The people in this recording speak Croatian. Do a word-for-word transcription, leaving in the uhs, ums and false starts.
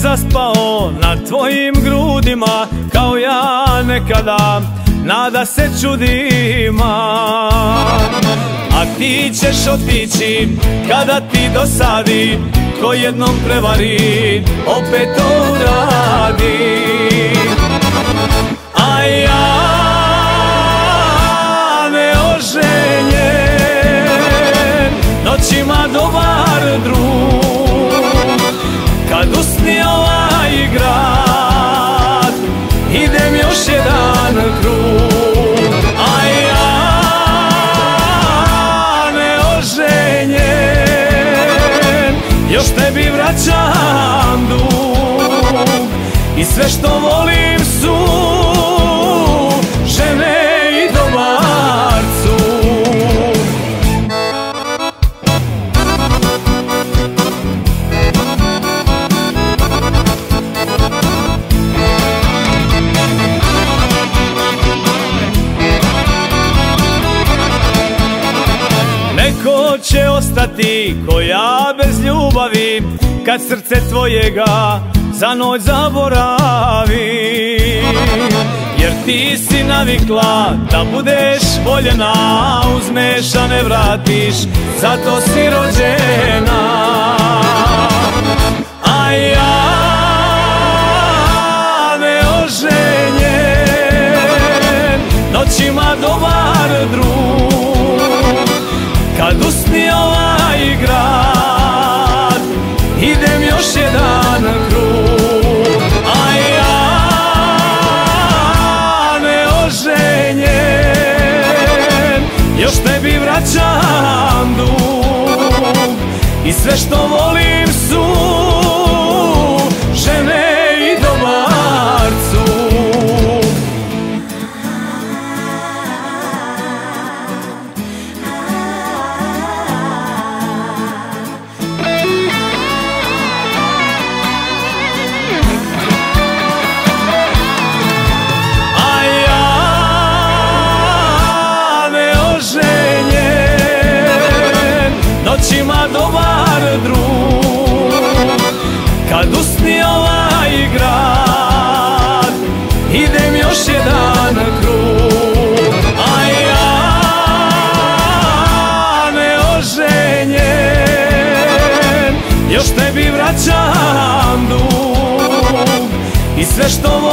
zaspao na tvojim grudima, kao ja nekada, nada se čudima. A ti ćeš otići kada ti dosadi, ko jednom prevari, opet to uradi. A ja neoženjen, noćima dobar drug, kad usni ovaj grad, idem još jedan krug. A ja neoženjen, još tebi vraćam dug, i sve što volim su žene i dobar cug. Neko će ostati ko ja bez ljubavi, kad srce tvojega za noć zaboravi. Jer ti si navikla da budeš voljena, uzmeš a ne vratiš, zato si rođena. A ja neoženjen, noćima dobar drug, kad usni ovaj grad, idem još jedan krug. A ja neoženjen, još tebi vraćam dug, i sve što volim su žene i dobar cug. Noćima dobar drug, kad usni ovaj grad, idem još jedan krug. A ja neoženjen, još tebi vraćam dug, i sve što volim